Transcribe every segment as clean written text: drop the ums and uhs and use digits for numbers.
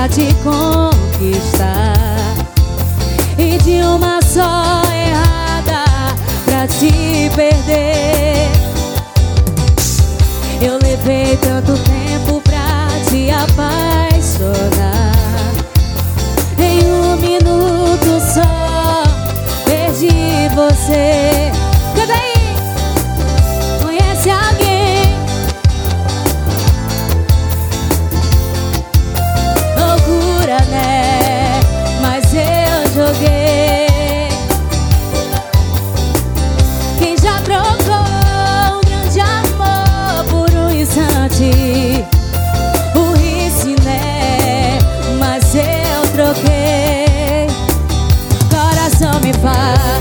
pra te conquistar, e de uma só errada pra te perder. Eu levei tanto tempo pra te apaixonar, em um minuto só perdi você. Canta aí! Conhece alguém? Loucura, né? Mas eu joguei. Quem já trocou um grande amor por um instante? Burrice, né? Mas eu troquei. Coração me faz,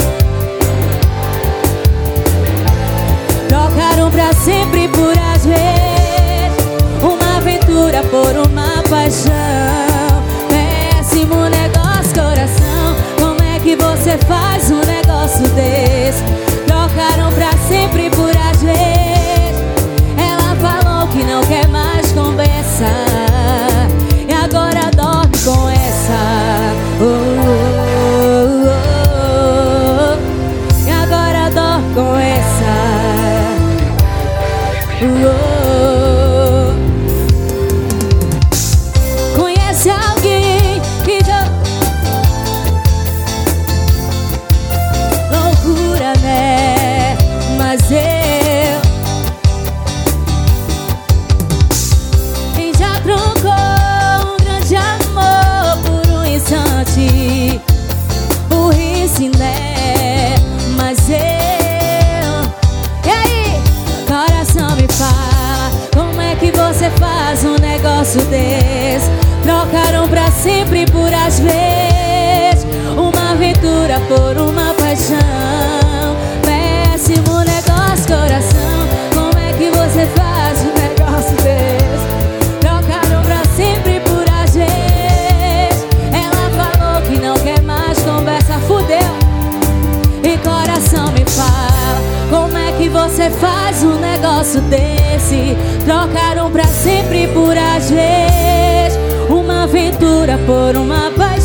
trocaram pra sempre por às vezes, uma aventura por uma paixão. Péssimo negócio, coração, como é que você faz um negócio desse? Trocaram pra sempre por às vezes. Ela falou que não quer mais conversar, e agora dorme com essa. E agora dorme com essa. Conhece alguém que já... Loucura, né? Mas eu... Quem já trocou um grande amor por um instante? Burrice, né? Mas eu... E aí? Coração me fala, como é que você faz um negócio desse? Trocaram pra sempre por às vezes, uma aventura por uma paixão. Péssimo negócio, coração, como é que você faz um negócio desse? Trocaram pra sempre por às vezes. Ela falou que não quer mais conversa, fudeu. E coração me fala, como é que você faz um negócio desse? Trocaram pra sempre por às vezes, uma aventura por uma paixão.